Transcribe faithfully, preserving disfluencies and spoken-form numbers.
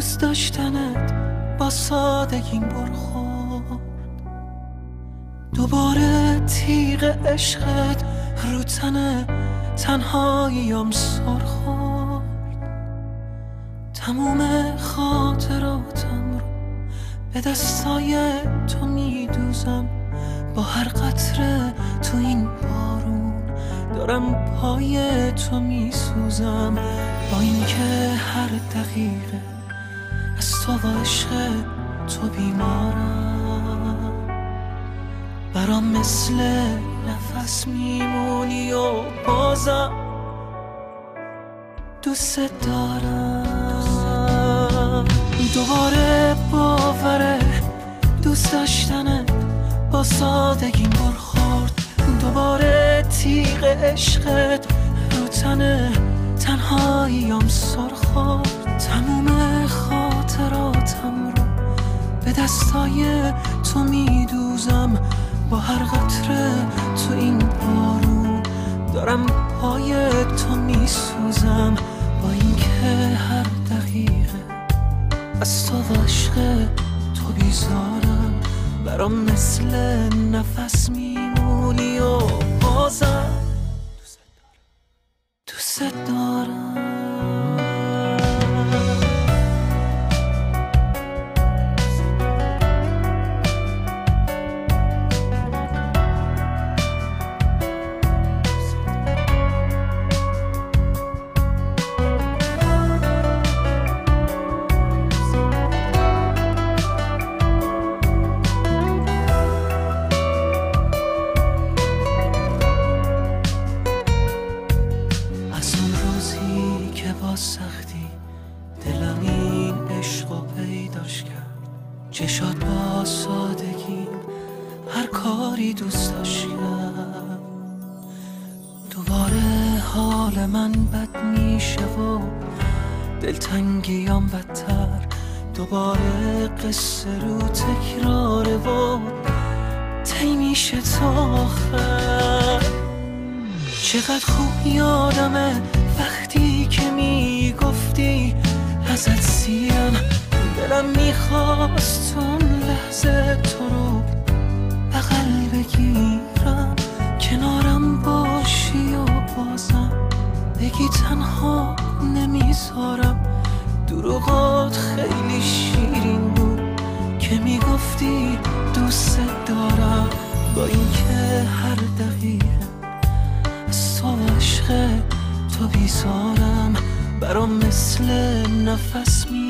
دوست داشتنت با سادگیم برخورد، دوباره تیغ عشقت رو تن تنهاییم سر خورد. تموم خاطراتم رو به دستای تو میدوزم، با هر قطره تو این بارون دارم پای تو میسوزم. با اینکه هر دقیقه از تو و عشق تو بیمارم، برام مثل نفس میمونی و بازم دوست دارم. دوباره باوره دوست داشتنت با سادگیم برخورد، دوباره تیغ عشقت رو تن تنهاییم سر خورد. تموم خاطراتم رو به دستای تو میدوزم، با هر قطره تو این بارون دارم پای تو میسوزم. با اینکه هر دقیقه از تو و عشق تو بیزارم، برام مثل نفس میمونی و بازم دوست دارم. با سختی دلم این عشق و پیداش کرد، چشات با سادگی هر کاری دوست داشت کرد. دوباره حال من بد میشه و دلتنگیام بدتر، دوباره قصه رو تکراره و طی میشه تا آخر. چقدر خوب یادمه وقتی که میگفتی ازت سیرم، دلم میخواست اون لحظه تو رو بغل بگیرم، کنارم باشی و بازم بگی تنها نمیذارم. دروغات خیلی شیرین بود که میگفتی دوست دارم، با اینکه هر دقیقه از تو عشق تو بیزارم، برام مثل نفس می